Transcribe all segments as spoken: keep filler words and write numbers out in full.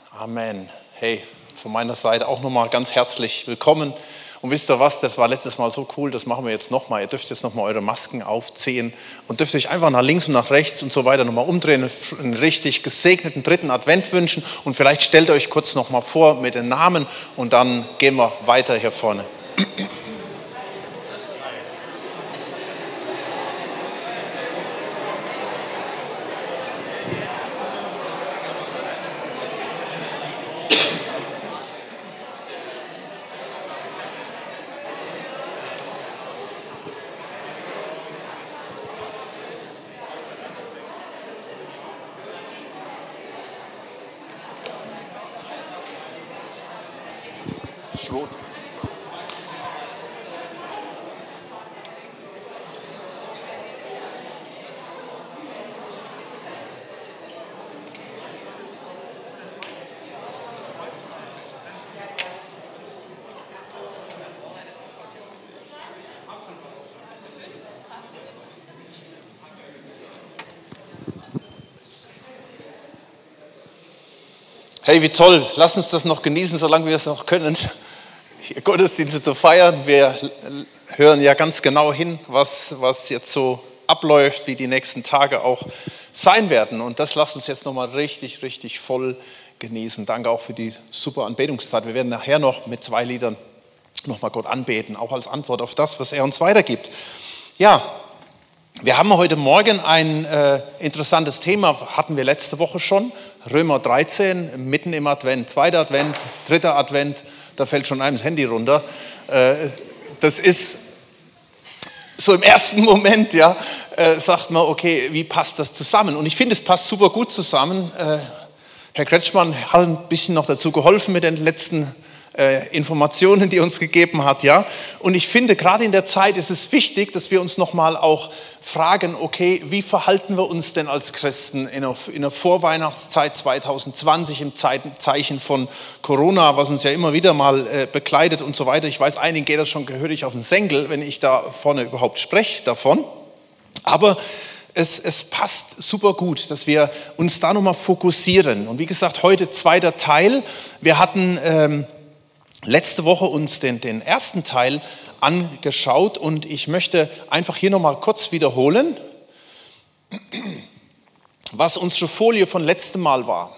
Amen. Hey, von meiner Seite auch nochmal ganz herzlich willkommen. Und wisst ihr was, das war letztes Mal so cool, das machen wir jetzt nochmal. Ihr dürft jetzt nochmal eure Masken aufziehen und dürft euch einfach nach links und nach rechts und so weiter nochmal umdrehen, einen richtig gesegneten dritten Advent wünschen. Und vielleicht stellt euch kurz nochmal vor mit den Namen und dann gehen wir weiter hier vorne. Schlot. Hey, wie toll. Lass uns das noch genießen, solange wir es noch können. Gottesdienste zu feiern. Wir hören ja ganz genau hin, was, was jetzt so abläuft, wie die nächsten Tage auch sein werden. Und das lasst uns jetzt nochmal richtig, richtig voll genießen. Danke auch für die super Anbetungszeit. Wir werden nachher noch mit zwei Liedern nochmal Gott anbeten, auch als Antwort auf das, was er uns weitergibt. Ja, wir haben heute Morgen ein äh, interessantes Thema, hatten wir letzte Woche schon. Römer dreizehn, mitten im Advent, zweiter Advent, dritter Advent. Da fällt schon einem das Handy runter. Das ist so im ersten Moment, ja, sagt man, okay, wie passt das zusammen? Und ich finde, es passt super gut zusammen. Herr Kretschmann hat ein bisschen noch dazu geholfen mit den letzten Informationen, die er uns gegeben hat, ja. Und ich finde, gerade in der Zeit ist es wichtig, dass wir uns nochmal auch fragen, okay, wie verhalten wir uns denn als Christen in der, in der Vorweihnachtszeit zwanzig zwanzig im Zeichen von Corona, was uns ja immer wieder mal äh, begleitet und so weiter. Ich weiß, einigen geht das schon gehörig auf den Senkel, wenn ich da vorne überhaupt spreche davon. Aber es, es passt super gut, dass wir uns da nochmal fokussieren. Und wie gesagt, heute zweiter Teil. Wir hatten ähm, letzte Woche uns den, den ersten Teil angeschaut und ich möchte einfach hier nochmal kurz wiederholen, was unsere Folie von letztem Mal war.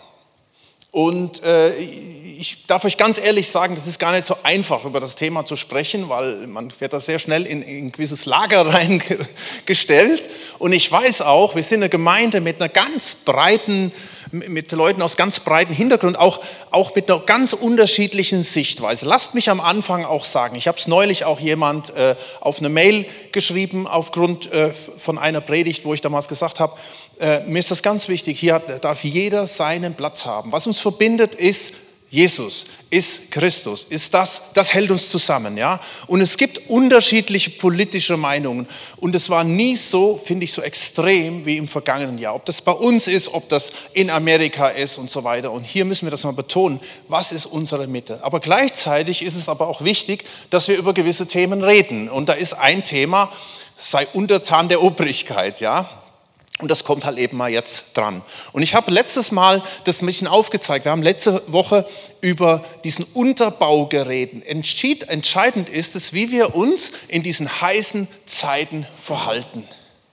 Und äh, ich darf euch ganz ehrlich sagen, das ist gar nicht so einfach, über das Thema zu sprechen, weil man wird da sehr schnell in, in ein gewisses Lager reingestellt. Und ich weiß auch, wir sind eine Gemeinde mit einer ganz breiten, mit Leuten aus ganz breiten Hintergrund, auch, auch mit einer ganz unterschiedlichen Sichtweise. Lasst mich am Anfang auch sagen, ich habe es neulich auch jemand äh, auf eine Mail geschrieben, aufgrund äh, von einer Predigt, wo ich damals gesagt habe, äh, mir ist das ganz wichtig, hier darf jeder seinen Platz haben. Was uns verbindet, ist Jesus, ist Christus, ist das, das hält uns zusammen, ja. Und es gibt unterschiedliche politische Meinungen und es war nie so, finde ich, so extrem wie im vergangenen Jahr. Ob das bei uns ist, ob das in Amerika ist und so weiter. Und hier müssen wir das mal betonen, was ist unsere Mitte? Aber gleichzeitig ist es aber auch wichtig, dass wir über gewisse Themen reden. Und da ist ein Thema, sei untertan der Obrigkeit, ja. Und das kommt halt eben mal jetzt dran. Und ich habe letztes Mal das ein bisschen aufgezeigt. Wir haben letzte Woche über diesen Unterbau geredet. Entscheidend ist es, wie wir uns in diesen heißen Zeiten verhalten.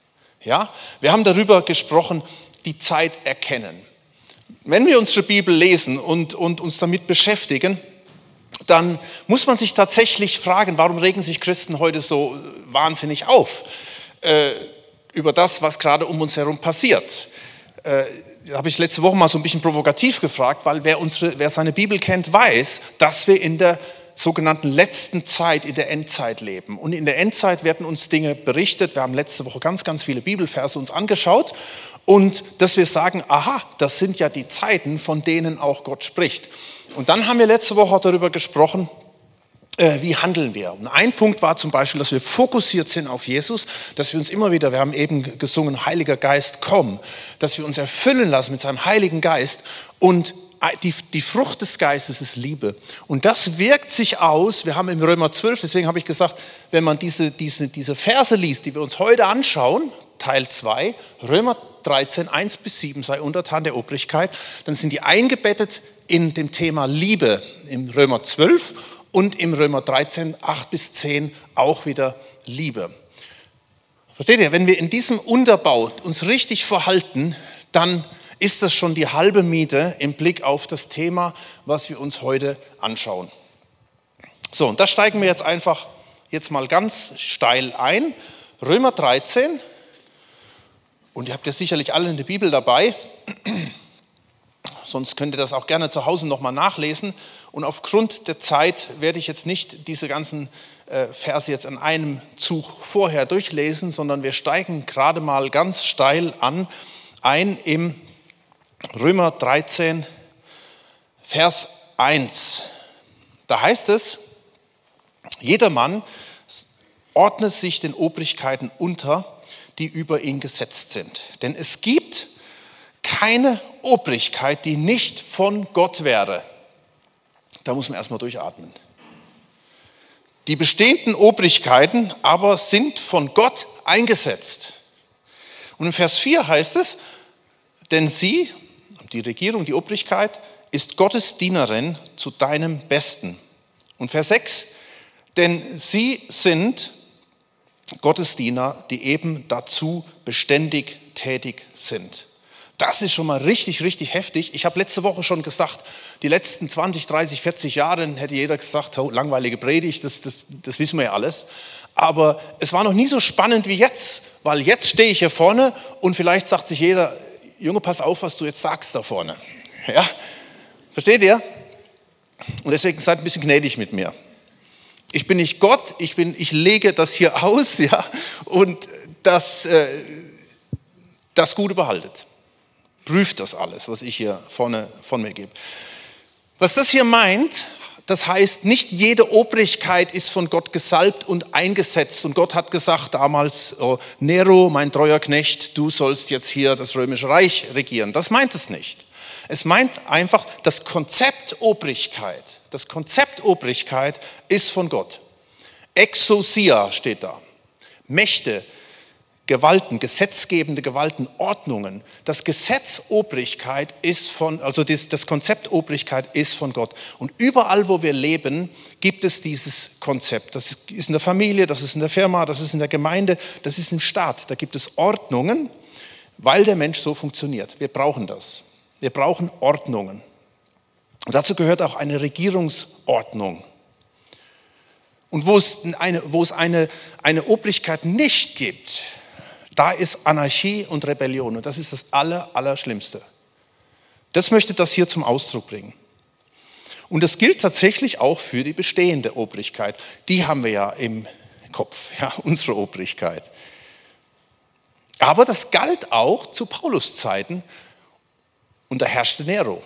Ja? Wir haben darüber gesprochen, die Zeit erkennen. Wenn wir unsere Bibel lesen und, und uns damit beschäftigen, dann muss man sich tatsächlich fragen, warum regen sich Christen heute so wahnsinnig auf? Äh, über das, was gerade um uns herum passiert. Äh, da habe ich letzte Woche mal so ein bisschen provokativ gefragt, weil wer, unsere, wer seine Bibel kennt, weiß, dass wir in der sogenannten letzten Zeit, in der Endzeit leben. Und in der Endzeit werden uns Dinge berichtet. Wir haben letzte Woche ganz, ganz viele Bibelverse uns angeschaut. Und dass wir sagen, aha, das sind ja die Zeiten, von denen auch Gott spricht. Und dann haben wir letzte Woche auch darüber gesprochen, wie handeln wir? Und ein Punkt war zum Beispiel, dass wir fokussiert sind auf Jesus, dass wir uns immer wieder, wir haben eben gesungen, Heiliger Geist, komm, dass wir uns erfüllen lassen mit seinem Heiligen Geist und die, die Frucht des Geistes ist Liebe. Und das wirkt sich aus, wir haben im Römer zwölf, deswegen habe ich gesagt, wenn man diese, diese, diese Verse liest, die wir uns heute anschauen, Teil zwei, Römer dreizehn, eins bis sieben, sei untertan der Obrigkeit, dann sind die eingebettet in dem Thema Liebe im Römer zwölf und im Römer dreizehn, acht bis zehn auch wieder Liebe. Versteht ihr, wenn wir in diesem Unterbau uns richtig verhalten, dann ist das schon die halbe Miete im Blick auf das Thema, was wir uns heute anschauen. So, und da steigen wir jetzt einfach jetzt mal ganz steil ein. Römer dreizehn, und ihr habt ja sicherlich alle in der Bibel dabei, sonst könnt ihr das auch gerne zu Hause nochmal nachlesen. Und aufgrund der Zeit werde ich jetzt nicht diese ganzen Verse jetzt an einem Zug vorher durchlesen, sondern wir steigen gerade mal ganz steil an, ein im Römer dreizehn, Vers eins. Da heißt es, jedermann ordne sich den Obrigkeiten unter, die über ihn gesetzt sind. Denn es gibt keine Obrigkeit, die nicht von Gott wäre. Da muss man erstmal durchatmen. Die bestehenden Obrigkeiten aber sind von Gott eingesetzt. Und in Vers vier heißt es, denn sie, die Regierung, die Obrigkeit, ist Gottes Dienerin zu deinem Besten. Und Vers sechs, denn sie sind Gottes Diener, die eben dazu beständig tätig sind. Das ist schon mal richtig, richtig heftig. Ich habe letzte Woche schon gesagt, die letzten zwanzig, dreißig, vierzig Jahre hätte jeder gesagt, oh, langweilige Predigt, das, das, das wissen wir ja alles. Aber es war noch nie so spannend wie jetzt, weil jetzt stehe ich hier vorne und vielleicht sagt sich jeder, Junge, pass auf, was du jetzt sagst da vorne. Ja? Versteht ihr? Und deswegen seid ein bisschen gnädig mit mir. Ich bin nicht Gott, ich, bin, ich lege das hier aus, ja, und das, äh, das Gute behaltet. Prüft das alles, was ich hier vorne von mir gebe. Was das hier meint, das heißt, nicht jede Obrigkeit ist von Gott gesalbt und eingesetzt. Und Gott hat gesagt damals, oh, Nero, mein treuer Knecht, du sollst jetzt hier das Römische Reich regieren. Das meint es nicht. Es meint einfach, das Konzept Obrigkeit, das Konzept Obrigkeit ist von Gott. Exousia steht da. Mächte, Gewalten, gesetzgebende Gewalten, Ordnungen. Das Gesetz Obrigkeit ist von, also das, das Konzept Obrigkeit ist von Gott. Und überall, wo wir leben, gibt es dieses Konzept. Das ist in der Familie, das ist in der Firma, das ist in der Gemeinde, das ist im Staat. Da gibt es Ordnungen, weil der Mensch so funktioniert. Wir brauchen das. Wir brauchen Ordnungen. Und dazu gehört auch eine Regierungsordnung. Und wo es eine, wo es eine, eine Obrigkeit nicht gibt, da ist Anarchie und Rebellion. Und das ist das Aller, Allerschlimmste. Das möchte das hier zum Ausdruck bringen. Und das gilt tatsächlich auch für die bestehende Obrigkeit. Die haben wir ja im Kopf, ja, unsere Obrigkeit. Aber das galt auch zu Paulus Zeiten. Und da herrschte Nero.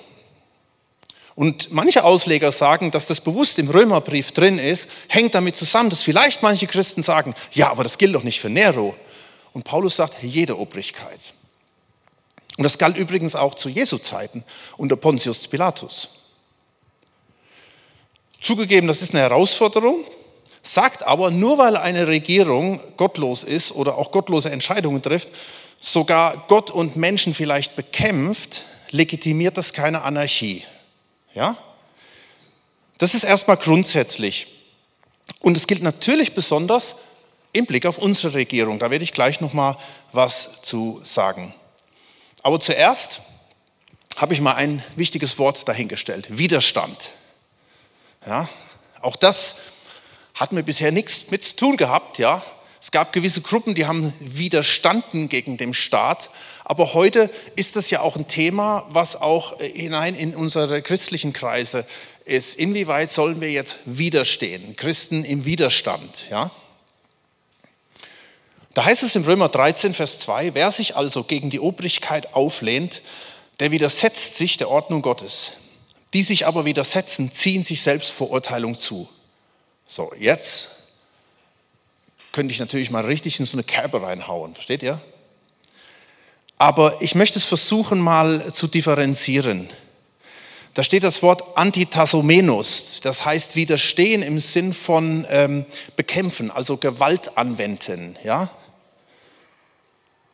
Und manche Ausleger sagen, dass das bewusst im Römerbrief drin ist, hängt damit zusammen, dass vielleicht manche Christen sagen, ja, aber das gilt doch nicht für Nero. Und Paulus sagt, jede Obrigkeit. Und das galt übrigens auch zu Jesu Zeiten unter Pontius Pilatus. Zugegeben, das ist eine Herausforderung, sagt aber, nur weil eine Regierung gottlos ist oder auch gottlose Entscheidungen trifft, sogar Gott und Menschen vielleicht bekämpft, legitimiert das keine Anarchie. Ja? Das ist erstmal grundsätzlich. Und es gilt natürlich besonders im Blick auf unsere Regierung. Da werde ich gleich noch mal was zu sagen. Aber zuerst habe ich mal ein wichtiges Wort dahingestellt. Widerstand. Ja? Auch das hat mir bisher nichts mit zu tun gehabt, ja. Es gab gewisse Gruppen, die haben widerstanden gegen den Staat. Aber heute ist das ja auch ein Thema, was auch hinein in unsere christlichen Kreise ist. Inwieweit sollen wir jetzt widerstehen? Christen im Widerstand, ja? Da heißt es im Römer dreizehn, Vers zwei, wer sich also gegen die Obrigkeit auflehnt, der widersetzt sich der Ordnung Gottes. Die sich aber widersetzen, ziehen sich selbst Verurteilung zu. So, jetzt könnte ich natürlich mal richtig in so eine Kerbe reinhauen, versteht ihr? Aber ich möchte es versuchen mal zu differenzieren. Da steht das Wort Antitasomenos, das heißt widerstehen im Sinn von ähm, bekämpfen, also Gewalt anwenden. Ja?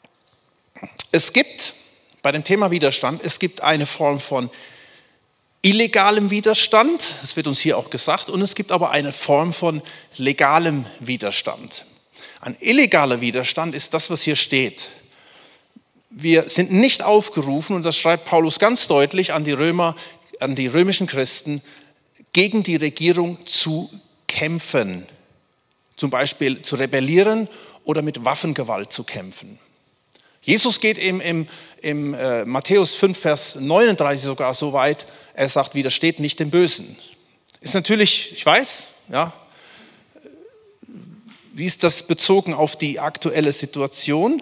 Es gibt bei dem Thema Widerstand, es gibt eine Form von illegalem Widerstand, das wird uns hier auch gesagt, und es gibt aber eine Form von legalem Widerstand. Ein illegaler Widerstand ist das, was hier steht. Wir sind nicht aufgerufen, und das schreibt Paulus ganz deutlich an die Römer, an die römischen Christen, gegen die Regierung zu kämpfen, zum Beispiel zu rebellieren oder mit Waffengewalt zu kämpfen. Jesus geht im, im, im äh, Matthäus fünf, Vers neununddreißig sogar so weit, er sagt, widersteht nicht dem Bösen. Ist natürlich, ich weiß, ja, wie ist das bezogen auf die aktuelle Situation?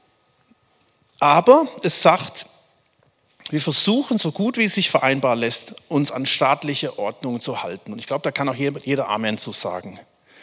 Aber es sagt, wir versuchen, so gut wie es sich vereinbar lässt, uns an staatliche Ordnung zu halten. Und ich glaube, da kann auch jeder Amen zu sagen.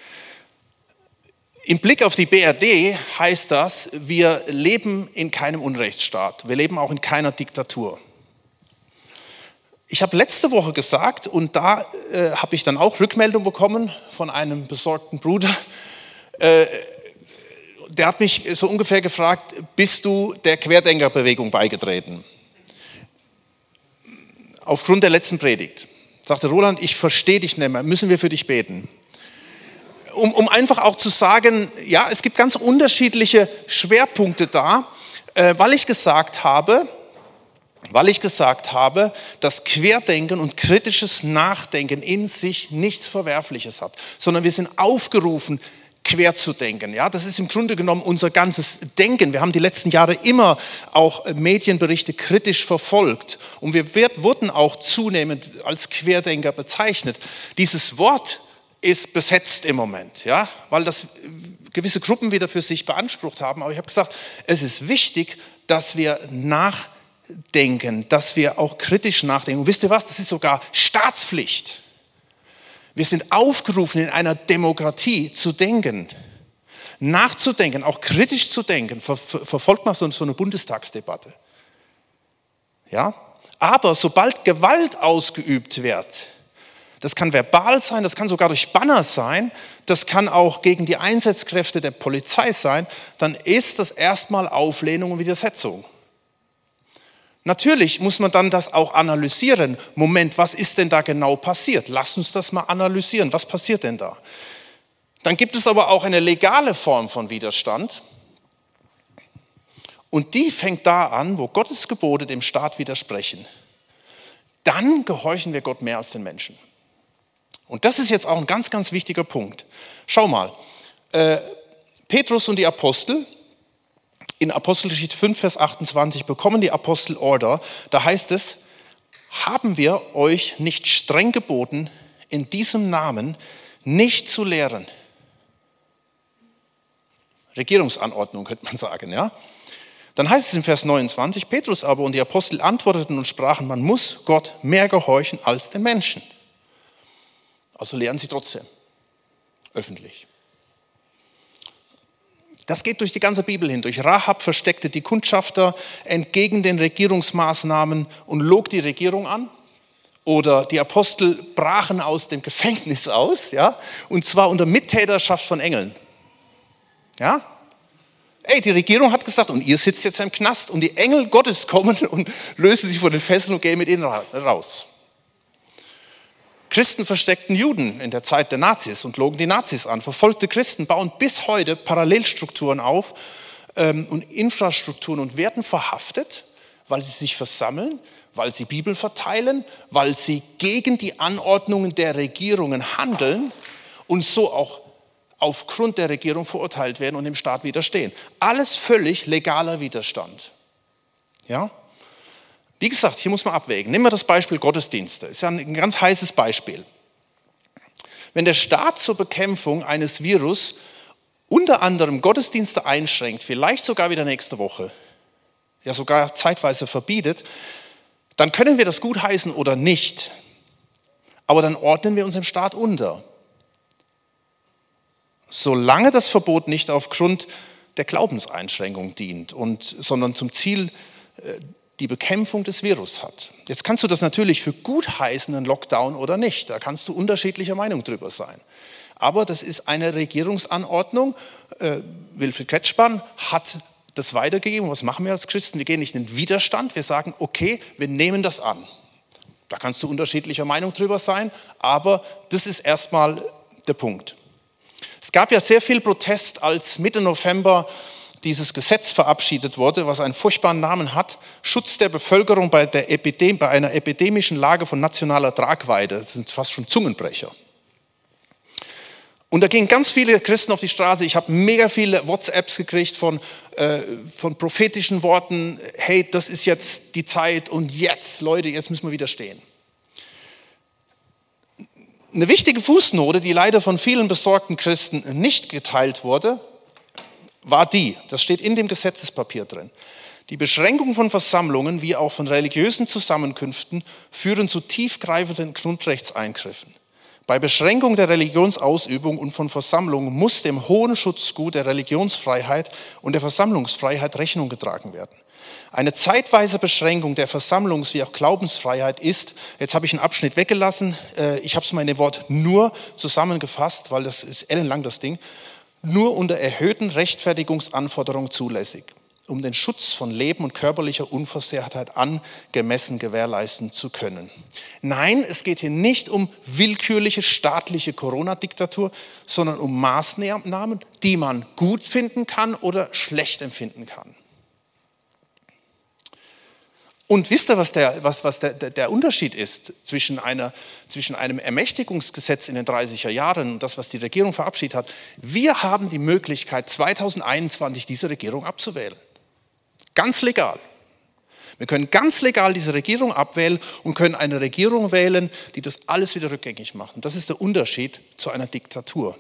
Im Blick auf die B R D heißt das, wir leben in keinem Unrechtsstaat. Wir leben auch in keiner Diktatur. Ich habe letzte Woche gesagt, und da äh, habe ich dann auch Rückmeldung bekommen von einem besorgten Bruder, äh, der hat mich so ungefähr gefragt, bist du der Querdenkerbewegung beigetreten? Aufgrund der letzten Predigt. Sagte Roland, ich verstehe dich nicht mehr, müssen wir für dich beten? Um, um einfach auch zu sagen, ja, es gibt ganz unterschiedliche Schwerpunkte da, äh, weil ich gesagt habe, weil ich gesagt habe, dass Querdenken und kritisches Nachdenken in sich nichts Verwerfliches hat, sondern wir sind aufgerufen, quer zu denken. Ja, das ist im Grunde genommen unser ganzes Denken. Wir haben die letzten Jahre immer auch Medienberichte kritisch verfolgt und wir wird, wurden auch zunehmend als Querdenker bezeichnet. Dieses Wort ist besetzt im Moment, ja, weil das gewisse Gruppen wieder für sich beansprucht haben. Aber ich habe gesagt, es ist wichtig, dass wir nachdenken, dass wir auch kritisch nachdenken. Und wisst ihr was, das ist sogar Staatspflicht. Wir sind aufgerufen, in einer Demokratie zu denken, nachzudenken, auch kritisch zu denken. Ver, ver, verfolgt mal so, so eine Bundestagsdebatte. Ja? Aber sobald Gewalt ausgeübt wird, das kann verbal sein, das kann sogar durch Banner sein, das kann auch gegen die Einsatzkräfte der Polizei sein, dann ist das erstmal Auflehnung und Widersetzung. Natürlich muss man dann das auch analysieren. Moment, was ist denn da genau passiert? Lass uns das mal analysieren. Was passiert denn da? Dann gibt es aber auch eine legale Form von Widerstand. Und die fängt da an, wo Gottes Gebote dem Staat widersprechen. Dann gehorchen wir Gott mehr als den Menschen. Und das ist jetzt auch ein ganz, ganz wichtiger Punkt. Schau mal, äh, Petrus und die Apostel, in Apostelgeschichte fünf, Vers achtundzwanzig bekommen die Apostel Order. Da heißt es, haben wir euch nicht streng geboten, in diesem Namen nicht zu lehren? Regierungsanordnung könnte man sagen, ja. Dann heißt es in Vers neunundzwanzig, Petrus aber und die Apostel antworteten und sprachen, man muss Gott mehr gehorchen als den Menschen. Also lehren sie trotzdem, öffentlich. Das geht durch die ganze Bibel hindurch. Rahab versteckte die Kundschafter entgegen den Regierungsmaßnahmen und log die Regierung an. Oder die Apostel brachen aus dem Gefängnis aus, ja, und zwar unter Mittäterschaft von Engeln. Ja? Ey, die Regierung hat gesagt, und ihr sitzt jetzt im Knast und die Engel Gottes kommen und lösen sich von den Fesseln und gehen mit ihnen raus. Christen versteckten Juden in der Zeit der Nazis und logen die Nazis an. Verfolgte Christen bauen bis heute Parallelstrukturen auf ähm, und Infrastrukturen und werden verhaftet, weil sie sich versammeln, weil sie Bibel verteilen, weil sie gegen die Anordnungen der Regierungen handeln und so auch aufgrund der Regierung verurteilt werden und dem Staat widerstehen. Alles völlig legaler Widerstand. Ja? Wie gesagt, hier muss man abwägen. Nehmen wir das Beispiel Gottesdienste. Das ist ja ein ganz heißes Beispiel. Wenn der Staat zur Bekämpfung eines Virus unter anderem Gottesdienste einschränkt, vielleicht sogar wieder nächste Woche, ja sogar zeitweise verbietet, dann können wir das gutheißen oder nicht. Aber dann ordnen wir uns dem Staat unter. Solange das Verbot nicht aufgrund der Glaubenseinschränkung dient, und, sondern zum Ziel äh, die Bekämpfung des Virus hat. Jetzt kannst du das natürlich für gut heißen, einen Lockdown oder nicht. Da kannst du unterschiedlicher Meinung drüber sein. Aber das ist eine Regierungsanordnung. Äh, Wilfried Kretschmann hat das weitergegeben. Was machen wir als Christen? Wir gehen nicht in den Widerstand, wir sagen, okay, wir nehmen das an. Da kannst du unterschiedlicher Meinung drüber sein, aber das ist erstmal der Punkt. Es gab ja sehr viel Protest, als Mitte November dieses Gesetz verabschiedet wurde, was einen furchtbaren Namen hat, Schutz der Bevölkerung bei, der Epidem- bei einer epidemischen Lage von nationaler Tragweite. Das sind fast schon Zungenbrecher. Und da gingen ganz viele Christen auf die Straße. Ich habe mega viele WhatsApps gekriegt von, äh, von prophetischen Worten. Hey, das ist jetzt die Zeit und jetzt, Leute, jetzt müssen wir wieder stehen. Eine wichtige Fußnote, die leider von vielen besorgten Christen nicht geteilt wurde, war die, das steht in dem Gesetzespapier drin. Die Beschränkung von Versammlungen wie auch von religiösen Zusammenkünften führen zu tiefgreifenden Grundrechtseingriffen. Bei Beschränkung der Religionsausübung und von Versammlungen muss dem hohen Schutzgut der Religionsfreiheit und der Versammlungsfreiheit Rechnung getragen werden. Eine zeitweise Beschränkung der Versammlungs- wie auch Glaubensfreiheit ist, jetzt habe ich einen Abschnitt weggelassen, ich habe es mal in dem Wort nur zusammengefasst, weil das ist ellenlang das Ding, nur unter erhöhten Rechtfertigungsanforderungen zulässig, um den Schutz von Leben und körperlicher Unversehrtheit angemessen gewährleisten zu können. Nein, es geht hier nicht um willkürliche staatliche Corona-Diktatur, sondern um Maßnahmen, die man gut finden kann oder schlecht empfinden kann. Und wisst ihr, was der, was, was der, der Unterschied ist zwischen, einer, zwischen einem Ermächtigungsgesetz in den dreißiger Jahren und das, was die Regierung verabschiedet hat? Wir haben die Möglichkeit, zweitausendeinundzwanzig diese Regierung abzuwählen. Ganz legal. Wir können ganz legal diese Regierung abwählen und können eine Regierung wählen, die das alles wieder rückgängig macht. Das ist der Unterschied zu einer Diktatur.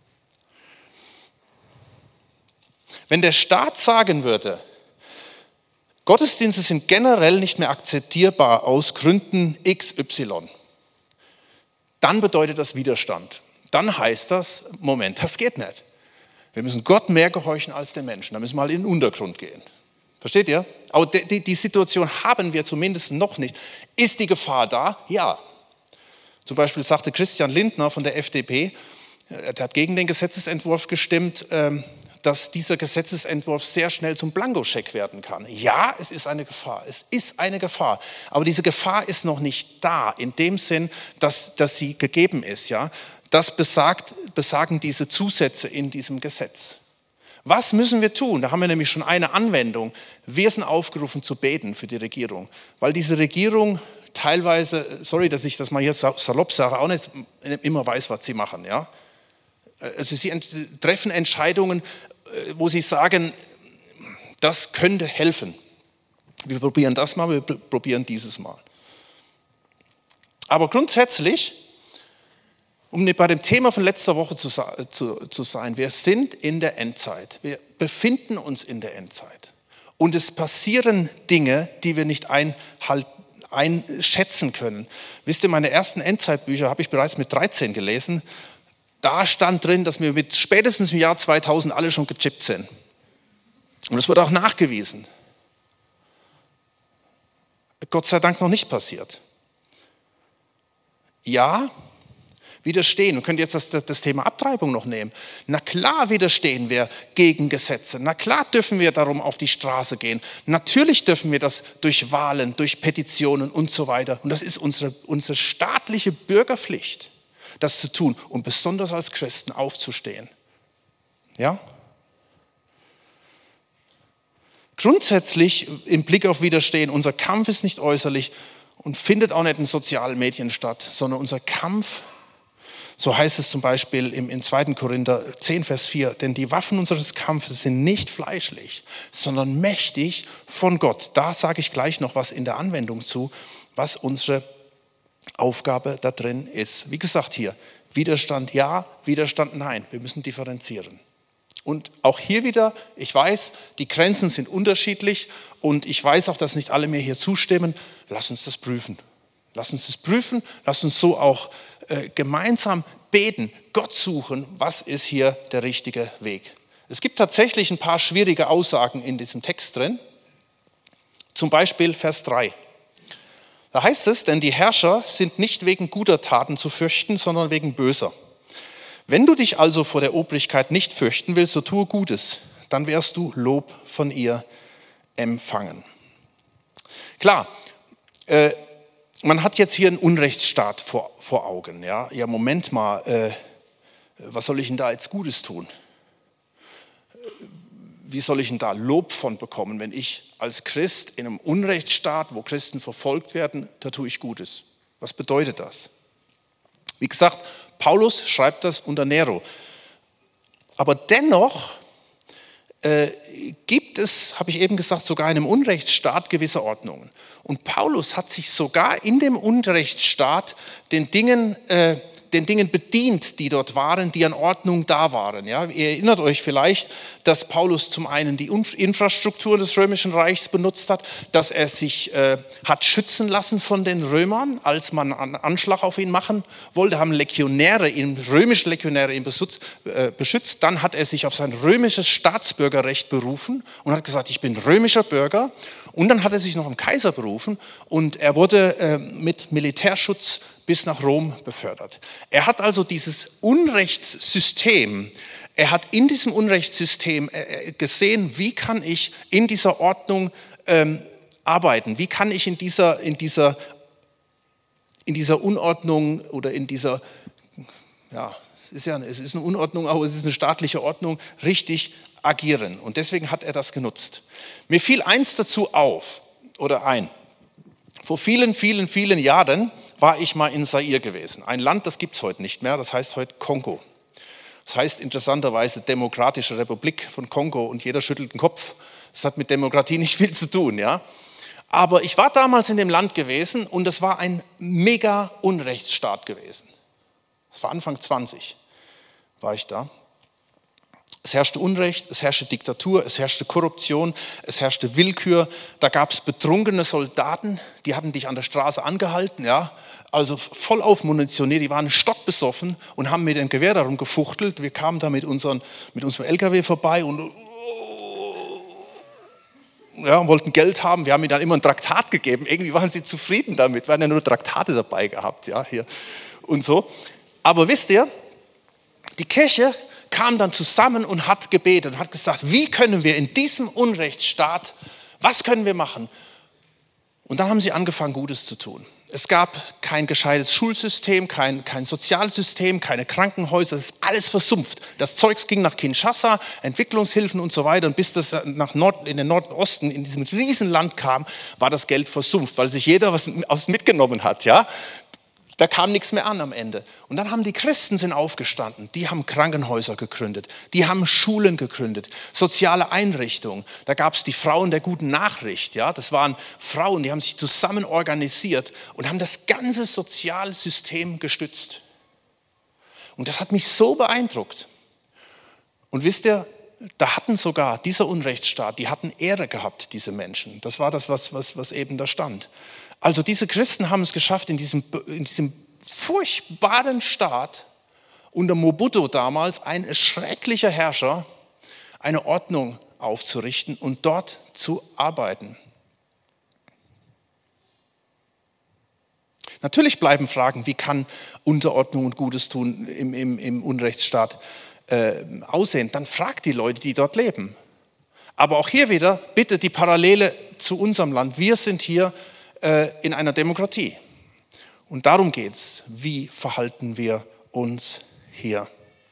Wenn der Staat sagen würde, Gottesdienste sind generell nicht mehr akzeptierbar aus Gründen X Y, dann bedeutet das Widerstand. Dann heißt das, Moment, das geht nicht. Wir müssen Gott mehr gehorchen als den Menschen. Da müssen wir mal in den Untergrund gehen. Versteht ihr? Aber die, die Situation haben wir zumindest noch nicht. Ist die Gefahr da? Ja. Zum Beispiel sagte Christian Lindner von der F D P, der hat gegen den Gesetzesentwurf gestimmt, dass dieser Gesetzesentwurf sehr schnell zum Blankoscheck werden kann. Ja, es ist eine Gefahr. Es ist eine Gefahr. Aber diese Gefahr ist noch nicht da, in dem Sinn, dass, dass sie gegeben ist. Ja? Das besagt, besagen diese Zusätze in diesem Gesetz. Was müssen wir tun? Da haben wir nämlich schon eine Anwendung. Wir sind aufgerufen zu beten für die Regierung, weil diese Regierung teilweise, sorry, dass ich das mal hier salopp sage, auch nicht immer weiß, was sie machen. Ja? Also sie ent- treffen Entscheidungen, wo sie sagen, das könnte helfen. Wir probieren das mal, wir probieren dieses mal. Aber grundsätzlich, um bei dem Thema von letzter Woche zu, zu, zu sein, wir sind in der Endzeit. Wir befinden uns in der Endzeit. Und es passieren Dinge, die wir nicht einhalten, einschätzen können. Wisst ihr, meine ersten Endzeitbücher habe ich bereits mit dreizehn gelesen. Da stand drin, dass wir mit spätestens im Jahr zweitausend alle schon gechippt sind. Und das wird auch nachgewiesen. Gott sei Dank noch nicht passiert. Ja, widerstehen. Wir können jetzt das, das Thema Abtreibung noch nehmen. Na klar widerstehen wir gegen Gesetze. Na klar dürfen wir darum auf die Straße gehen. Natürlich dürfen wir das durch Wahlen, durch Petitionen und so weiter. Und das ist unsere, unsere staatliche Bürgerpflicht, das zu tun und besonders als Christen aufzustehen. Ja? Grundsätzlich im Blick auf Widerstehen, unser Kampf ist nicht äußerlich und findet auch nicht in sozialen Medien statt, sondern unser Kampf, so heißt es zum Beispiel im, im zweiten Korinther zehn, Vers vier, denn die Waffen unseres Kampfes sind nicht fleischlich, sondern mächtig von Gott. Da sage ich gleich noch was in der Anwendung zu, was unsere Aufgabe da drin ist. Wie gesagt hier, Widerstand ja, Widerstand nein. Wir müssen differenzieren. Und auch hier wieder, ich weiß, die Grenzen sind unterschiedlich und ich weiß auch, dass nicht alle mir hier zustimmen. Lass uns das prüfen. Lass uns das prüfen. Lass uns so auch äh, gemeinsam beten, Gott suchen, was ist hier der richtige Weg. Es gibt tatsächlich ein paar schwierige Aussagen in diesem Text drin. Zum Beispiel Vers drei. Da heißt es, denn die Herrscher sind nicht wegen guter Taten zu fürchten, sondern wegen böser. Wenn du dich also vor der Obrigkeit nicht fürchten willst, so tue Gutes. dann wirst du Lob von ihr empfangen. Klar, äh, man hat jetzt hier einen Unrechtsstaat vor, vor Augen. Ja, ja Moment mal, äh, was soll ich denn da jetzt Gutes tun? Wie soll ich denn da Lob von bekommen, wenn ich als Christ in einem Unrechtsstaat, wo Christen verfolgt werden, da tue ich Gutes? Was bedeutet das? Wie gesagt, Paulus schreibt das unter Nero. Aber dennoch äh, gibt es, habe ich eben gesagt, sogar in einem Unrechtsstaat gewisse Ordnungen. Und Paulus hat sich sogar in dem Unrechtsstaat den Dingen äh, den Dingen bedient, die dort waren, die an Ordnung da waren. Ja, ihr erinnert euch vielleicht, dass Paulus zum einen die Infrastruktur des Römischen Reichs benutzt hat, dass er sich äh, hat schützen lassen von den Römern, als man einen Anschlag auf ihn machen wollte, haben Legionäre, ihn, römische Legionäre ihn beschützt, äh, beschützt. Dann hat er sich auf sein römisches Staatsbürgerrecht berufen und hat gesagt, ich bin römischer Bürger. Und dann hat er sich noch am Kaiser berufen und er wurde äh, mit Militärschutz bis nach Rom befördert. Er hat also dieses Unrechtssystem, er hat in diesem Unrechtssystem äh, gesehen, wie kann ich in dieser Ordnung ähm, arbeiten, wie kann ich in dieser, in, dieser, in dieser Unordnung oder in dieser, ja, es ist ja es ist eine Unordnung, aber es ist eine staatliche Ordnung, richtig agieren. Und deswegen hat er das genutzt. Mir fiel eins dazu auf, oder ein. Vor vielen, vielen, vielen Jahren war ich mal in Zaire gewesen. Ein Land, das gibt es heute nicht mehr, das heißt heute Kongo. Das heißt interessanterweise Demokratische Republik von Kongo und jeder schüttelt den Kopf. Das hat mit Demokratie nicht viel zu tun, ja. Aber ich war damals in dem Land gewesen und es war ein mega Unrechtsstaat gewesen. Das war Anfang zwanzig, war ich da. Es herrschte Unrecht, es herrschte Diktatur, es herrschte Korruption, es herrschte Willkür. Da gab es betrunkene Soldaten, die hatten dich an der Straße angehalten, ja, also voll aufmunitioniert, die waren stockbesoffen und haben mit dem Gewehr darum gefuchtelt. Wir kamen da mit, unseren, mit unserem L K W vorbei und, ja, und wollten Geld haben. Wir haben ihnen dann immer ein Traktat gegeben. Irgendwie waren sie zufrieden damit, wir hatten ja nur Traktate dabei gehabt, ja, hier und so. Aber wisst ihr, die Kirche kam dann zusammen und hat gebetet und hat gesagt, wie können wir in diesem Unrechtsstaat, was können wir machen? Und dann haben sie angefangen, Gutes zu tun. Es gab kein gescheites Schulsystem, kein, kein Sozialsystem, keine Krankenhäuser, das ist alles versumpft. Das Zeugs ging nach Kinshasa, Entwicklungshilfen und so weiter. Und bis das nach Nord, in den Nordosten, in diesem Riesenland kam, war das Geld versumpft, weil sich jeder was, was mitgenommen hat, ja. Da kam nichts mehr an am Ende. Und dann haben die Christen sind aufgestanden, die haben Krankenhäuser gegründet, die haben Schulen gegründet, soziale Einrichtungen. Da gab es die Frauen der guten Nachricht. Ja? Das waren Frauen, die haben sich zusammen organisiert und haben das ganze Sozialsystem gestützt. Und das hat mich so beeindruckt. Und wisst ihr, da hatten sogar dieser Unrechtsstaat, die hatten Ehre gehabt, diese Menschen. Das war das, was, was, was eben da stand. Also diese Christen haben es geschafft, in diesem, in diesem furchtbaren Staat unter Mobutu damals, ein schrecklicher Herrscher, eine Ordnung aufzurichten und dort zu arbeiten. Natürlich bleiben Fragen, wie kann Unterordnung und Gutes tun im, im, im Unrechtsstaat äh, aussehen. Dann fragt die Leute, die dort leben. Aber auch hier wieder, bitte die Parallele zu unserem Land. Wir sind hier in einer Demokratie. Und darum geht es, wie verhalten wir uns hier.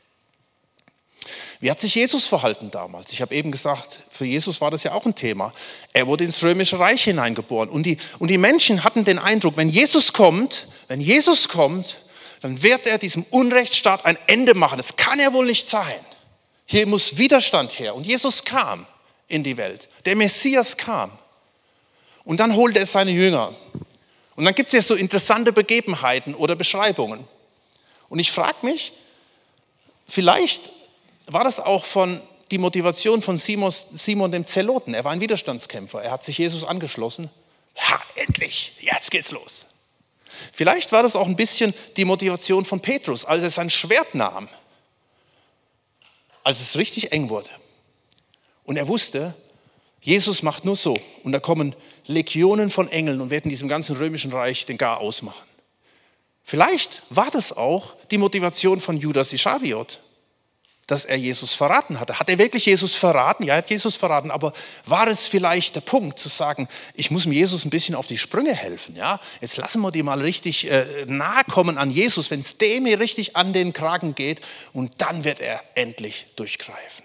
Wie hat sich Jesus verhalten damals? Ich habe eben gesagt, für Jesus war das ja auch ein Thema. Er wurde ins Römische Reich hineingeboren. Und die, und die Menschen hatten den Eindruck, wenn Jesus kommt, wenn Jesus kommt, dann wird er diesem Unrechtsstaat ein Ende machen. Das kann ja wohl nicht sein. Hier muss Widerstand her. Und Jesus kam in die Welt. Der Messias kam. Und dann holte er seine Jünger. Und dann gibt es ja so interessante Begebenheiten oder Beschreibungen. Und ich frage mich, vielleicht war das auch von die Motivation von Simon, Simon dem Zeloten. Er war ein Widerstandskämpfer. Er hat sich Jesus angeschlossen. Ha, endlich, jetzt geht's los. Vielleicht war das auch ein bisschen die Motivation von Petrus, als er sein Schwert nahm. Als es richtig eng wurde. Und er wusste, Jesus macht nur so. Und da kommen Legionen von Engeln und werden diesem ganzen römischen Reich den Gar ausmachen. Vielleicht war das auch die Motivation von Judas Ischariot. dass er Jesus verraten hatte. Hat er wirklich Jesus verraten? Ja, er hat Jesus verraten, aber war es vielleicht der Punkt zu sagen, ich muss dem Jesus ein bisschen auf die Sprünge helfen, ja? Jetzt lassen wir die mal richtig äh, nahe kommen an Jesus, wenn es dem hier richtig an den Kragen geht und dann wird er endlich durchgreifen.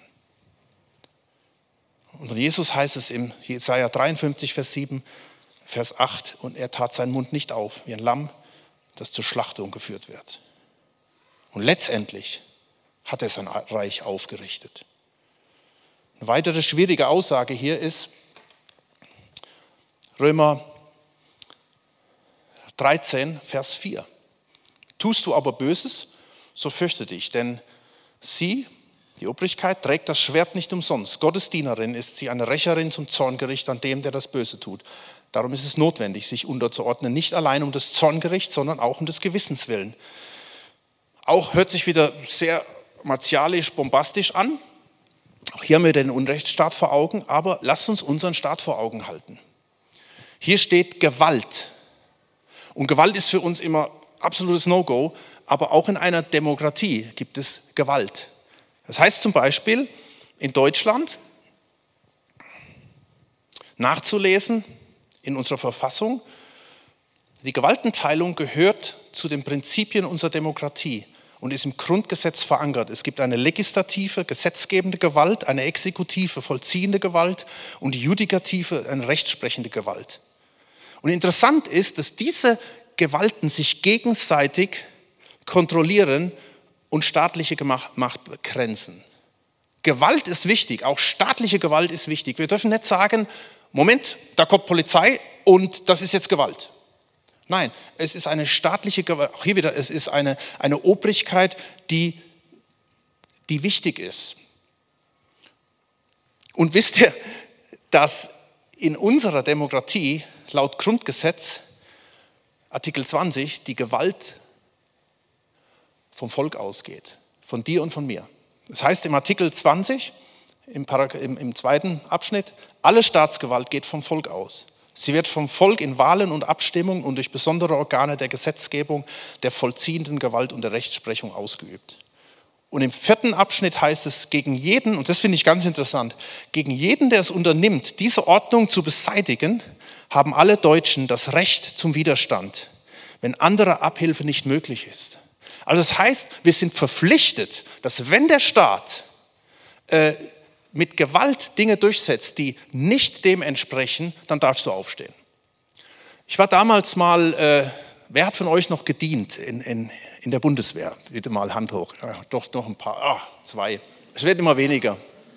Und von Jesus heißt es im Jesaja dreiundfünfzig, Vers sieben, Vers acht, und er tat seinen Mund nicht auf, wie ein Lamm, das zur Schlachtung geführt wird. Und letztendlich hat er sein Reich aufgerichtet. Eine weitere schwierige Aussage hier ist Römer dreizehn, Vers vier. Tust du aber Böses, so fürchte dich, denn sie, die Obrigkeit, trägt das Schwert nicht umsonst. Gottes Dienerin ist sie, eine Rächerin zum Zorngericht an dem, der das Böse tut. Darum ist es notwendig, sich unterzuordnen, nicht allein um des Zorngerichts, sondern auch um des Gewissens willen. Auch hört sich wieder sehr martialisch, bombastisch an. Auch hier haben wir den Unrechtsstaat vor Augen, aber lasst uns unseren Staat vor Augen halten. Hier steht Gewalt. Und Gewalt ist für uns immer absolutes No-Go, aber auch in einer Demokratie gibt es Gewalt. Das heißt zum Beispiel in Deutschland nachzulesen in unserer Verfassung, die Gewaltenteilung gehört zu den Prinzipien unserer Demokratie und ist im Grundgesetz verankert. Es gibt eine legislative, gesetzgebende Gewalt, eine exekutive, vollziehende Gewalt und die judikative, eine rechtsprechende Gewalt. Und interessant ist, dass diese Gewalten sich gegenseitig kontrollieren und staatliche Macht begrenzen. Gewalt ist wichtig, auch staatliche Gewalt ist wichtig. Wir dürfen nicht sagen, Moment, da kommt Polizei und das ist jetzt Gewalt. Nein, es ist eine staatliche Gewalt, auch hier wieder, es ist eine, eine Obrigkeit, die, die wichtig ist. Und wisst ihr, dass in unserer Demokratie laut Grundgesetz, Artikel zwanzig, die Gewalt vom Volk ausgeht, von dir und von mir. Das heißt im Artikel zwanzig, im, Parag- im, im zweiten Abschnitt, alle Staatsgewalt geht vom Volk aus. Sie wird vom Volk in Wahlen und Abstimmungen und durch besondere Organe der Gesetzgebung, der vollziehenden Gewalt und der Rechtsprechung ausgeübt. Und im vierten Abschnitt heißt es, gegen jeden, und das finde ich ganz interessant, gegen jeden, der es unternimmt, diese Ordnung zu beseitigen, haben alle Deutschen das Recht zum Widerstand, wenn andere Abhilfe nicht möglich ist. Also das heißt, wir sind verpflichtet, dass wenn der Staat äh, mit Gewalt Dinge durchsetzt, die nicht dem entsprechen, dann darfst du aufstehen. Ich war damals mal, äh, wer hat von euch noch gedient in, in, in der Bundeswehr? Bitte mal Hand hoch. Ja, doch noch ein paar, ach, zwei. Es wird immer weniger.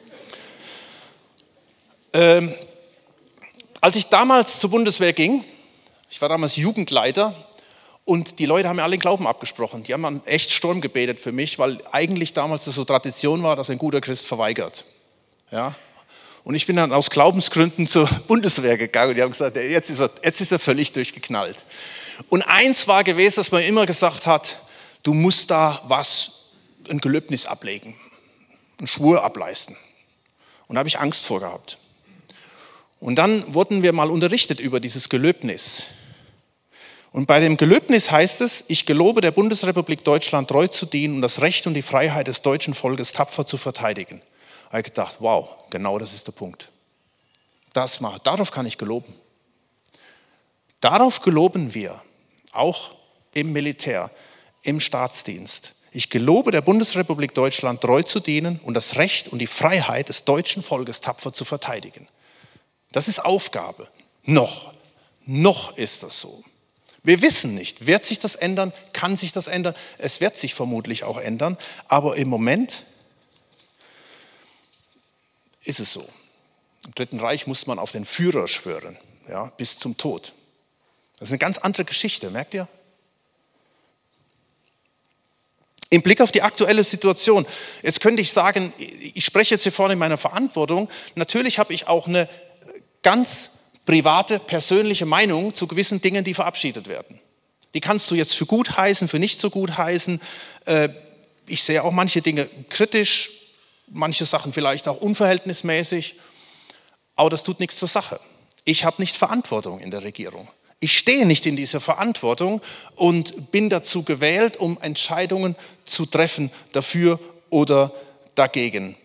Ähm, als ich damals zur Bundeswehr ging, ich war damals Jugendleiter, und die Leute haben mir alle den Glauben abgesprochen. Die haben echt Sturm gebetet für mich, weil eigentlich damals das so Tradition war, dass ein guter Christ verweigert. Ja? Und ich bin dann aus Glaubensgründen zur Bundeswehr gegangen und die haben gesagt, jetzt ist er, jetzt ist er völlig durchgeknallt. Und eins war gewesen, dass man immer gesagt hat, du musst da was, ein Gelöbnis ablegen, einen Schwur ableisten. Und da habe ich Angst vor gehabt. Und dann wurden wir mal unterrichtet über dieses Gelöbnis. Und bei dem Gelöbnis heißt es, ich gelobe der Bundesrepublik Deutschland treu zu dienen und das Recht und die Freiheit des deutschen Volkes tapfer zu verteidigen. Da habe ich gedacht, wow, genau das ist der Punkt. Das mache, darauf kann ich geloben. Darauf geloben wir, auch im Militär, im Staatsdienst. Ich gelobe der Bundesrepublik Deutschland treu zu dienen und das Recht und die Freiheit des deutschen Volkes tapfer zu verteidigen. Das ist Aufgabe. Noch, noch ist das so. Wir wissen nicht, wird sich das ändern, kann sich das ändern, es wird sich vermutlich auch ändern, aber im Moment ist es so. Im Dritten Reich musste man auf den Führer schwören, ja, bis zum Tod. Das ist eine ganz andere Geschichte, merkt ihr? Im Blick auf die aktuelle Situation, jetzt könnte ich sagen, ich spreche jetzt hier vorne in meiner Verantwortung, natürlich habe ich auch eine ganz private, persönliche Meinung zu gewissen Dingen, die verabschiedet werden. Die kannst du jetzt für gut heißen, für nicht so gut heißen. Ich sehe auch manche Dinge kritisch, manche Sachen vielleicht auch unverhältnismäßig, aber das tut nichts zur Sache. Ich habe nicht Verantwortung in der Regierung. Ich stehe nicht in dieser Verantwortung und bin dazu gewählt, um Entscheidungen zu treffen, dafür oder dagegen.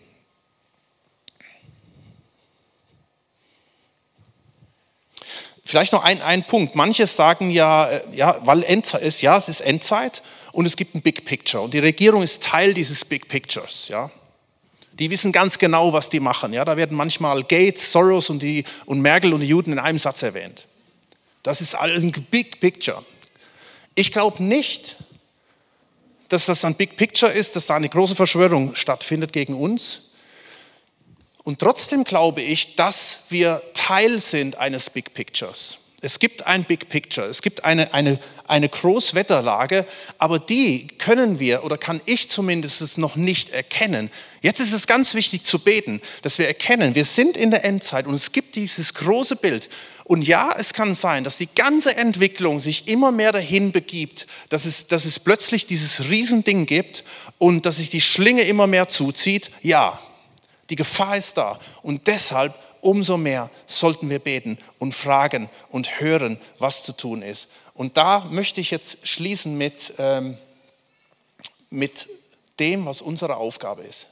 Vielleicht noch ein, ein Punkt. Manche sagen ja, ja, weil Endzeit ist, ja, es ist Endzeit und es gibt ein Big Picture. Und die Regierung ist Teil dieses Big Pictures. Ja. Die wissen ganz genau, was die machen. Ja. Da werden manchmal Gates, Soros und, die, und Merkel und die Juden in einem Satz erwähnt. Das ist alles ein Big Picture. Ich glaube nicht, dass das ein Big Picture ist, dass da eine große Verschwörung stattfindet gegen uns. Und trotzdem glaube ich, dass wir Teil sind eines Big Pictures. Es gibt ein Big Picture, es gibt eine, eine, eine Großwetterlage, aber die können wir oder kann ich zumindest noch nicht erkennen. Jetzt ist es ganz wichtig zu beten, dass wir erkennen, wir sind in der Endzeit und es gibt dieses große Bild. Und ja, es kann sein, dass die ganze Entwicklung sich immer mehr dahin begibt, dass es, dass es plötzlich dieses Riesending gibt und dass sich die Schlinge immer mehr zuzieht. Ja. Die Gefahr ist da und deshalb umso mehr sollten wir beten und fragen und hören, was zu tun ist. Und da möchte ich jetzt schließen mit, ähm, mit dem, was unsere Aufgabe ist.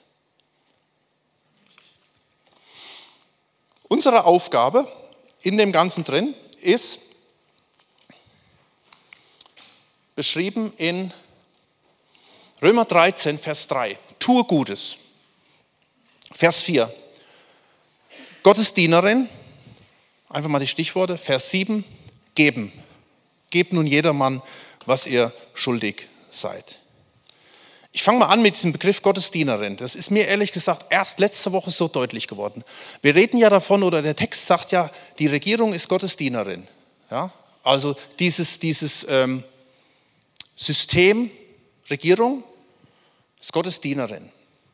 Unsere Aufgabe in dem Ganzen drin ist beschrieben in Römer dreizehn, Vers drei. Tue Gutes. Vers vier, Gottes Dienerin, einfach mal die Stichworte, Vers sieben, geben. Gebt nun jedermann, was ihr schuldig seid. Ich fange mal an mit diesem Begriff Gottes Dienerin. Das ist mir ehrlich gesagt erst letzte Woche so deutlich geworden. Wir reden ja davon, oder der Text sagt ja, die Regierung ist Gottes Dienerin. Ja? Also dieses, dieses ähm, System Regierung ist Gottes Dienerin.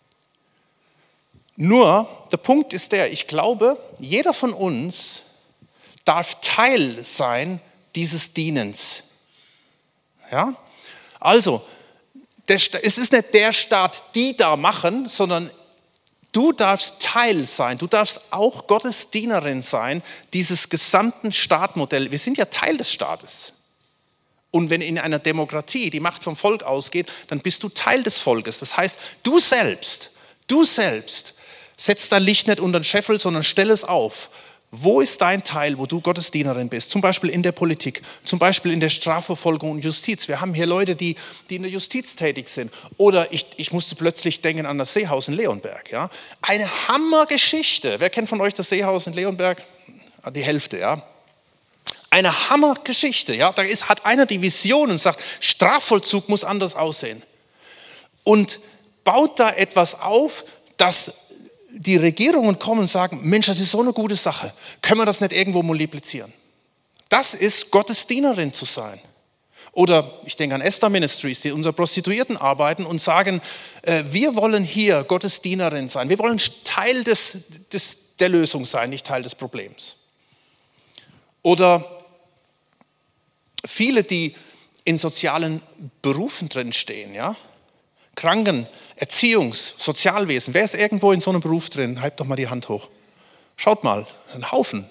Nur, der Punkt ist der, ich glaube, jeder von uns darf Teil sein dieses Dienens. Ja? Also, der, es ist nicht der Staat, die da machen, sondern du darfst Teil sein. Du darfst auch Gottes Dienerin sein, dieses gesamten Staatmodell. Wir sind ja Teil des Staates. Und wenn in einer Demokratie die Macht vom Volk ausgeht, dann bist du Teil des Volkes. Das heißt, du selbst, du selbst, setz dein Licht nicht unter den Scheffel, sondern stell es auf. Wo ist dein Teil, wo du Gottes Dienerin bist? Zum Beispiel in der Politik, zum Beispiel in der Strafverfolgung und Justiz. Wir haben hier Leute, die, die in der Justiz tätig sind. Oder ich, ich musste plötzlich denken an das Seehaus in Leonberg. Ja? Eine Hammergeschichte. Wer kennt von euch das Seehaus in Leonberg? Die Hälfte, ja. Eine Hammergeschichte. Ja? Da ist, hat einer die Vision und sagt, Strafvollzug muss anders aussehen. Und baut da etwas auf, dass die Regierungen kommen und sagen, Mensch, das ist so eine gute Sache. Können wir das nicht irgendwo multiplizieren? Das ist Gottes Dienerin zu sein. Oder ich denke an Esther Ministries, die unter Prostituierten arbeiten und sagen, äh, wir wollen hier Gottes Dienerin sein. Wir wollen Teil des, des, der Lösung sein, nicht Teil des Problems. Oder viele, die in sozialen Berufen drinstehen, ja, Kranken, Erziehungs-, Sozialwesen. Wer ist irgendwo in so einem Beruf drin? Hebt doch mal die Hand hoch. Schaut mal, ein Haufen.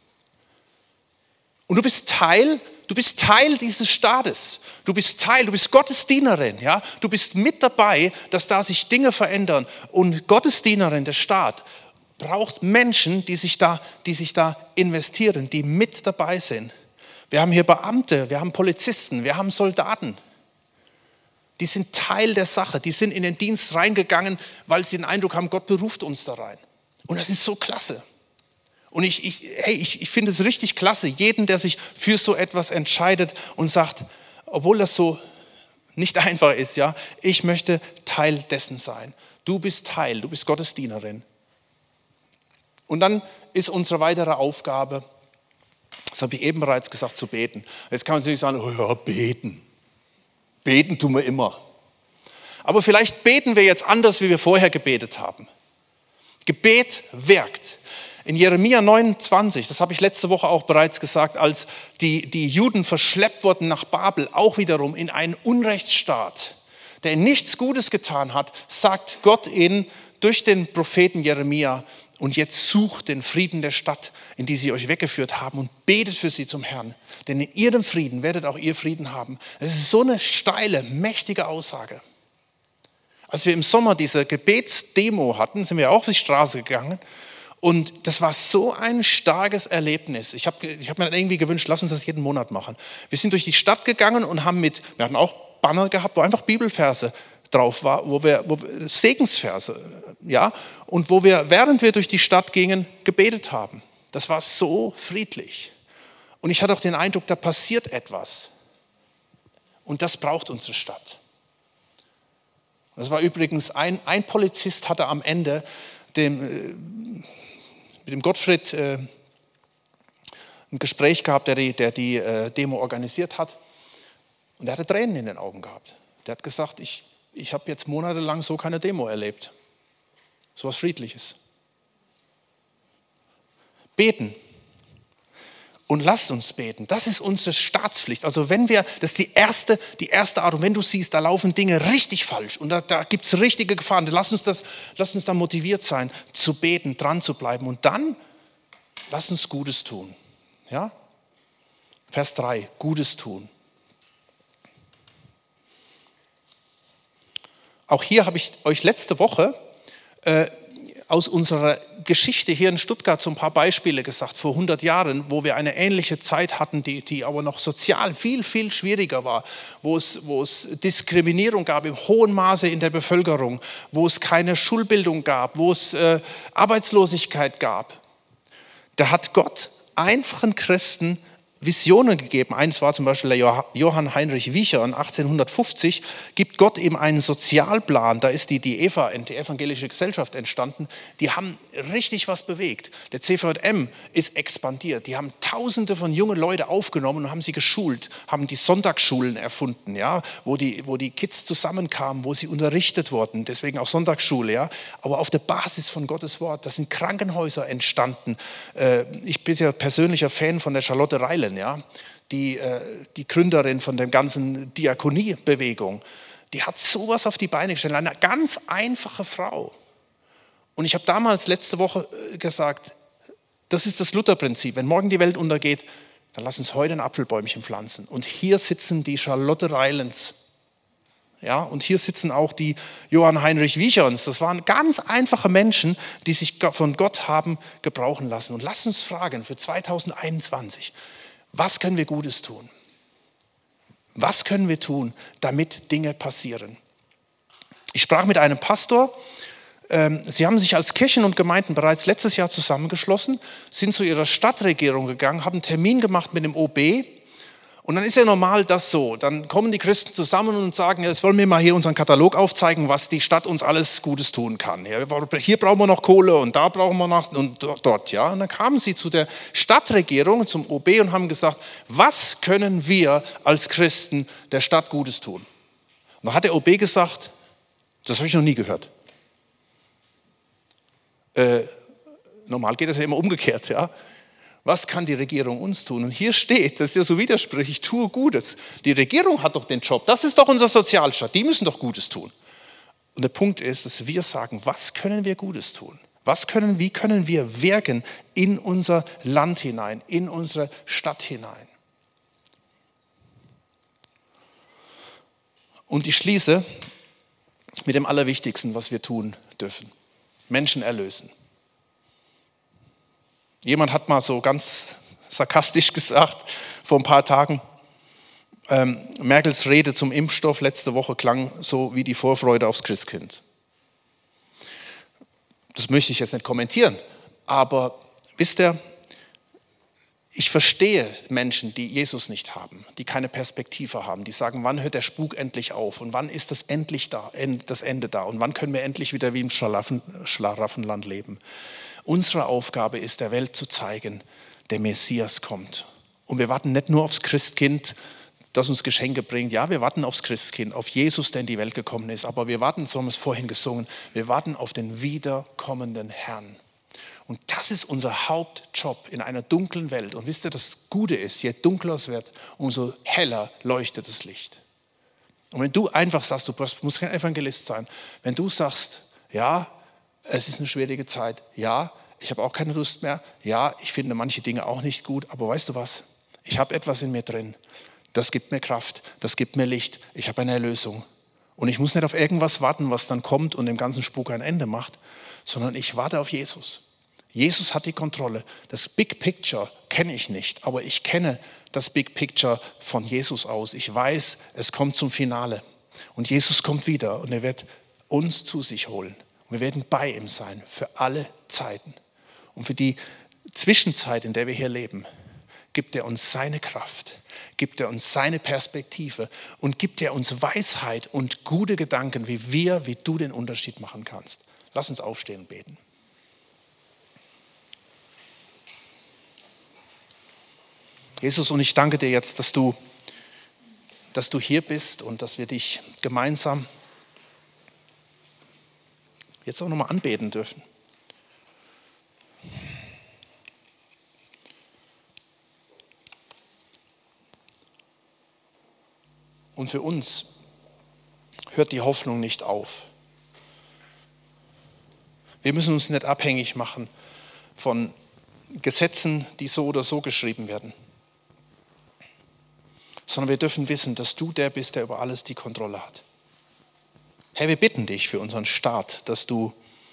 Und du bist Teil, du bist Teil dieses Staates. Du bist Teil, du bist Gottes Dienerin. Ja? Du bist mit dabei, dass da sich Dinge verändern. Und Gottes Dienerin, der Staat, braucht Menschen, die sich da, die sich da investieren, die mit dabei sind. Wir haben hier Beamte, wir haben Polizisten, wir haben Soldaten. Die sind Teil der Sache, die sind in den Dienst reingegangen, weil sie den Eindruck haben, Gott beruft uns da rein. Und das ist so klasse. Und ich, ich, hey, ich, ich finde es richtig klasse, jeden, der sich für so etwas entscheidet und sagt, obwohl das so nicht einfach ist, ja, ich möchte Teil dessen sein. Du bist Teil, du bist Gottes Dienerin. Und dann ist unsere weitere Aufgabe, das habe ich eben bereits gesagt, zu beten. Jetzt kann man natürlich sagen, oh ja, beten. Beten tun wir immer. Aber vielleicht beten wir jetzt anders, wie wir vorher gebetet haben. Gebet wirkt. In Jeremia neunundzwanzig, das habe ich letzte Woche auch bereits gesagt, als die, die Juden verschleppt wurden nach Babel, auch wiederum in einen Unrechtsstaat, der nichts Gutes getan hat, sagt Gott ihnen durch den Propheten Jeremia, und jetzt sucht den Frieden der Stadt, in die sie euch weggeführt haben, und betet für sie zum Herrn. Denn in ihrem Frieden werdet auch ihr Frieden haben. Es ist so eine steile, mächtige Aussage. Als wir im Sommer diese Gebetsdemo hatten, sind wir auch auf die Straße gegangen. Und das war so ein starkes Erlebnis. Ich habe ich hab mir dann irgendwie gewünscht, lass uns das jeden Monat machen. Wir sind durch die Stadt gegangen und haben mit, wir hatten auch Banner gehabt, wo einfach Bibelverse drauf war, wo wir, wo wir Segensverse, ja, und wo wir, während wir durch die Stadt gingen, gebetet haben. Das war so friedlich. Und ich hatte auch den Eindruck, da passiert etwas. Und das braucht unsere Stadt. Das war übrigens, ein, ein Polizist hatte am Ende dem, mit dem Gottfried äh, ein Gespräch gehabt, der die, der die äh, Demo organisiert hat. Und er hatte Tränen in den Augen gehabt. Der hat gesagt, ich, ich habe jetzt monatelang so keine Demo erlebt. So was Friedliches. Beten. Und lasst uns beten. Das ist unsere Staatspflicht. Also wenn wir, das ist die erste, die erste Art. Und wenn du siehst, da laufen Dinge richtig falsch und da, da gibt es richtige Gefahren, lass uns, das, lass uns da motiviert sein, zu beten, dran zu bleiben. Und dann, lass uns Gutes tun. Ja? Vers drei, Gutes tun. Auch hier habe ich euch letzte Woche äh, aus unserer Geschichte hier in Stuttgart so ein paar Beispiele gesagt, vor hundert Jahren, wo wir eine ähnliche Zeit hatten, die, die aber noch sozial viel, viel schwieriger war, wo es, wo es Diskriminierung gab im hohen Maße in der Bevölkerung, wo es keine Schulbildung gab, wo es äh, Arbeitslosigkeit gab. Da hat Gott einfachen Christen Visionen gegeben. Eins war zum Beispiel der Johann Heinrich Wiechern, achtzehnhundertfünfzig, gibt Gott ihm einen Sozialplan. Da ist die, die E V A, die Evangelische Gesellschaft, entstanden. Die haben richtig was bewegt. Der C V J M ist expandiert. Die haben Tausende von jungen Leuten aufgenommen und haben sie geschult, haben die Sonntagsschulen erfunden, ja, wo die, wo die Kids zusammenkamen, wo sie unterrichtet wurden. Deswegen auch Sonntagsschule, ja. Aber auf der Basis von Gottes Wort. Da sind Krankenhäuser entstanden. Ich bin ja persönlicher Fan von der Charlotte Reilen. Ja, die, die Gründerin von der ganzen Diakoniebewegung, die hat sowas auf die Beine gestellt, eine ganz einfache Frau. Und ich habe damals letzte Woche gesagt, das ist das Luther-Prinzip, wenn morgen die Welt untergeht, dann lass uns heute ein Apfelbäumchen pflanzen. Und hier sitzen die Charlotte Reilens, ja, und hier sitzen auch die Johann Heinrich Wiecherns. Das waren ganz einfache Menschen, die sich von Gott haben gebrauchen lassen. Und lass uns fragen für zweitausendeinundzwanzig, was können wir Gutes tun? Was können wir tun, damit Dinge passieren? Ich sprach mit einem Pastor. Sie haben sich als Kirchen und Gemeinden bereits letztes Jahr zusammengeschlossen, sind zu ihrer Stadtregierung gegangen, haben einen Termin gemacht mit dem O B. Und dann ist ja normal das so. Dann kommen die Christen zusammen und sagen, jetzt wollen wir mal hier unseren Katalog aufzeigen, was die Stadt uns alles Gutes tun kann. Hier brauchen wir noch Kohle und da brauchen wir noch und dort. Ja. Und dann kamen sie zu der Stadtregierung, zum O B und haben gesagt, was können wir als Christen der Stadt Gutes tun? Und dann hat der O B gesagt, das habe ich noch nie gehört. Äh, normal geht das ja immer umgekehrt, ja. Was kann die Regierung uns tun? Und hier steht, das ist ja so widersprüchlich, tue Gutes. Die Regierung hat doch den Job, das ist doch unser Sozialstaat, die müssen doch Gutes tun. Und der Punkt ist, dass wir sagen, was können wir Gutes tun? Was können, wie können wir wirken in unser Land hinein, in unsere Stadt hinein? Und ich schließe mit dem Allerwichtigsten, was wir tun dürfen. Menschen erlösen. Jemand hat mal so ganz sarkastisch gesagt, vor ein paar Tagen, ähm, Merkels Rede zum Impfstoff letzte Woche klang so wie die Vorfreude aufs Christkind. Das möchte ich jetzt nicht kommentieren, aber wisst ihr, ich verstehe Menschen, die Jesus nicht haben, die keine Perspektive haben, die sagen, wann hört der Spuk endlich auf und wann ist das endlich da, das Ende da und wann können wir endlich wieder wie im Schlaraffen, Schlaraffenland leben. Unsere Aufgabe ist, der Welt zu zeigen, der Messias kommt. Und wir warten nicht nur aufs Christkind, das uns Geschenke bringt. Ja, wir warten aufs Christkind, auf Jesus, der in die Welt gekommen ist. Aber wir warten, so haben wir es vorhin gesungen, wir warten auf den wiederkommenden Herrn. Und das ist unser Hauptjob in einer dunklen Welt. Und wisst ihr, das Gute ist, je dunkler es wird, umso heller leuchtet das Licht. Und wenn du einfach sagst, du musst kein Evangelist sein, wenn du sagst, ja, es ist eine schwierige Zeit, ja, ich habe auch keine Lust mehr, ja, ich finde manche Dinge auch nicht gut, aber weißt du was, ich habe etwas in mir drin, das gibt mir Kraft, das gibt mir Licht, ich habe eine Erlösung Und ich muss nicht auf irgendwas warten, was dann kommt und dem ganzen Spuk ein Ende macht, sondern ich warte auf Jesus. Jesus hat die Kontrolle. Das Big Picture kenne ich nicht, aber ich kenne das Big Picture von Jesus aus. Ich weiß, es kommt zum Finale. Und Jesus kommt wieder und er wird uns zu sich holen. Und wir werden bei ihm sein für alle Zeiten. Und für die Zwischenzeit, in der wir hier leben, gibt er uns seine Kraft, gibt er uns seine Perspektive und gibt er uns Weisheit und gute Gedanken, wie wir, wie du den Unterschied machen kannst. Lass uns aufstehen und beten. Jesus, und ich danke dir jetzt, dass du, dass du hier bist und dass wir dich gemeinsam jetzt auch nochmal anbeten dürfen. Und für uns hört die Hoffnung nicht auf. Wir müssen uns nicht abhängig machen von Gesetzen, die so oder so geschrieben werden, sondern wir dürfen wissen, dass du der bist, der über alles die Kontrolle hat. Herr, wir bitten dich für unseren Staat, dass du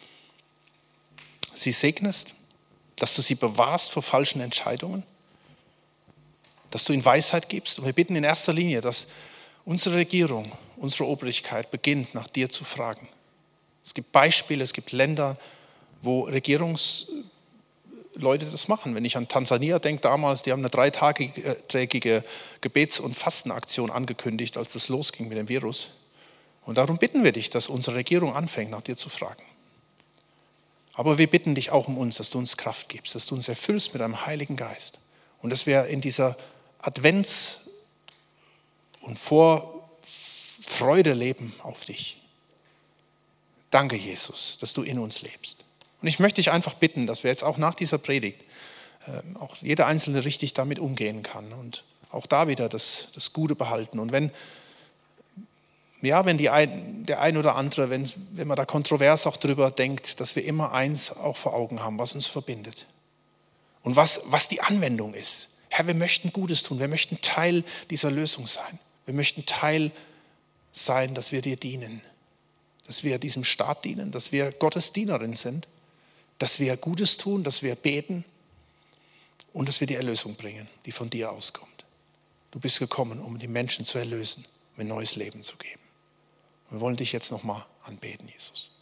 sie segnest, dass du sie bewahrst vor falschen Entscheidungen, dass du ihnen Weisheit gibst. Und wir bitten in erster Linie, dass unsere Regierung, unsere Obrigkeit beginnt, nach dir zu fragen. Es gibt Beispiele, es gibt Länder, wo Regierungsleute das machen. Wenn ich an Tansania denke, damals, die haben eine dreitägige Gebets- und Fastenaktion angekündigt, als das losging mit dem Virus. Und darum bitten wir dich, dass unsere Regierung anfängt, nach dir zu fragen. Aber wir bitten dich auch um uns, dass du uns Kraft gibst, dass du uns erfüllst mit deinem Heiligen Geist. Und dass wir in dieser Advents- und Vorfreude leben auf dich. Danke, Jesus, dass du in uns lebst. Und ich möchte dich einfach bitten, dass wir jetzt auch nach dieser Predigt, äh, auch jeder Einzelne richtig damit umgehen kann und auch da wieder das, das Gute behalten. Und wenn, ja, wenn die ein, der ein oder andere, wenn, wenn man da kontrovers auch drüber denkt, dass wir immer eins auch vor Augen haben, was uns verbindet. Und was, was die Anwendung ist. Herr, wir möchten Gutes tun, wir möchten Teil dieser Lösung sein. Wir möchten Teil sein, dass wir dir dienen, dass wir diesem Staat dienen, dass wir Gottes Dienerin sind, dass wir Gutes tun, dass wir beten und dass wir die Erlösung bringen, die von dir auskommt. Du bist gekommen, um die Menschen zu erlösen, um ein neues Leben zu geben. Wir wollen dich jetzt nochmal anbeten, Jesus.